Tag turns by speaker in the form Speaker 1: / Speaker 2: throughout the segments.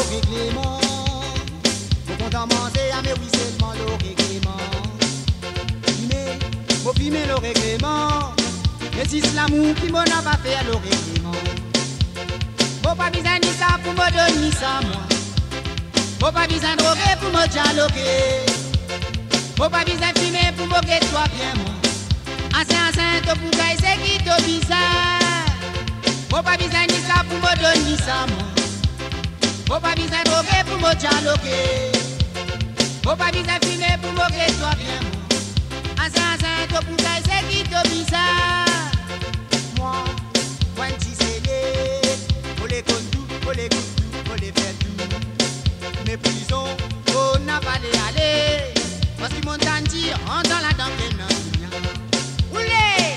Speaker 1: règlement. Faut qu'on commence à mais oui seulement le règlement. Mais, faut filmer le règlement. Et si c'est l'amour qui m'en a pas fait le règlement. Faut pas besoin de ça pour me donner ça moi. Faut pas besoin de droguer pour me dialoguer. Faut pas besoin de fumer pour me guetter toi bien moi. Enceinte pour gagner c'est qui te bizarre. Faut pas besoin de ça pour me donner ça moi. Faut pas besoin de droguer pour me dialoguer. Faut pas besoin de fumer pour me guetter toi bien moi. Enceinte pour gagner c'est qui te bizarre. Moi, quand tu sais les, faut les contours, faut les coups, faut les faire tout. Mes prisons, on n'a pas les aller. Parce qu'ils m'ont dit, on dans la dent qu'elle n'a rien. Oulé!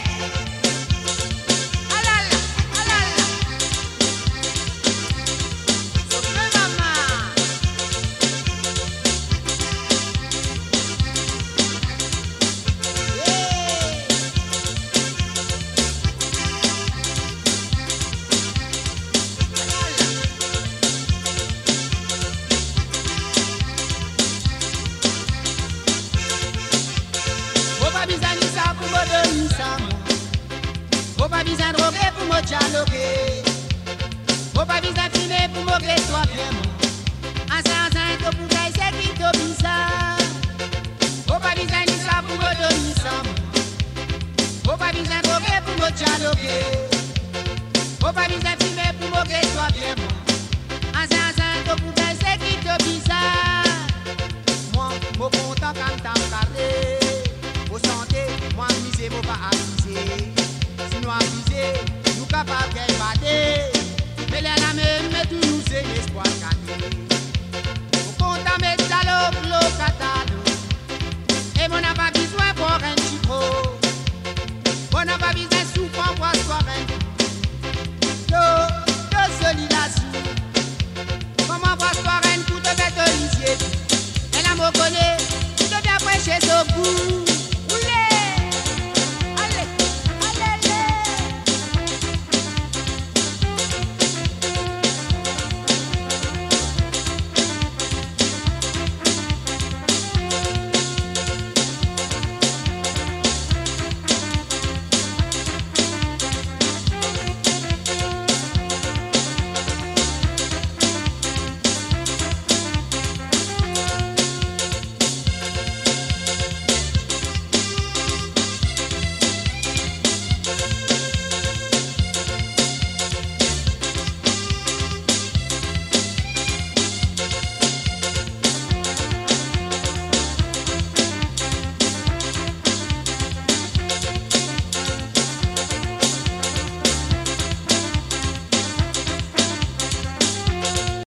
Speaker 1: Alala, alala. Souffle maman. Faut pas besoin de ça pour me donner ça moi. Faut pas besoin de droguer pour me dialoguer. Faut pas besoin de fumer pour me guetter toi bien moi. Enceinte pour gagner c'est qui te bizarre. Faut pas besoin de ça pour me donner ça moi. Faut pas besoin de droguer pour me dialoguer. Faut pas besoin de fumer pour me